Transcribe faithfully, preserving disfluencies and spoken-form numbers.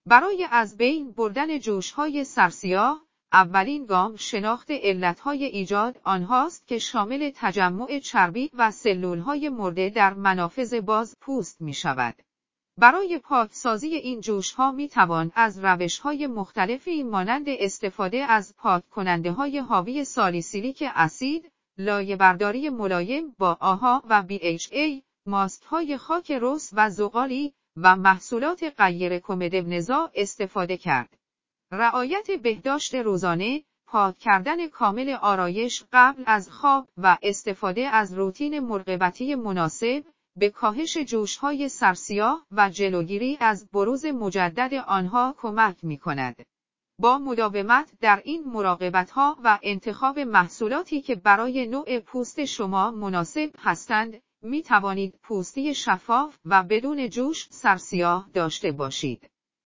برای از بین بردن جوش‌های سرسیاه، اولین گام شناخت علتهای ایجاد آنهاست که شامل تجمع چربی و سلولهای مرده در منافذ باز پوست می شود. برای پاکسازی این جوش‌ها می توان از روش‌های مختلفی مانند استفاده از پاک کننده‌های حاوی سالیسیلیک اسید، لایه‌برداری ملایم با آها و بی اچ ای، ماست‌های خاک رس و زغالی و محصولات غیر کمدونزا استفاده کرد. رعایت بهداشت روزانه، پاک کردن کامل آرایش قبل از خواب و استفاده از روتین مراقبتی مناسب به کاهش جوش‌های سرسیاه و جلوگیری از بروز مجدد آنها کمک می‌کند. با مداومت در این مراقبت‌ها و انتخاب محصولاتی که برای نوع پوست شما مناسب هستند، می‌توانید پوستی شفاف و بدون جوش سرسیاه داشته باشید.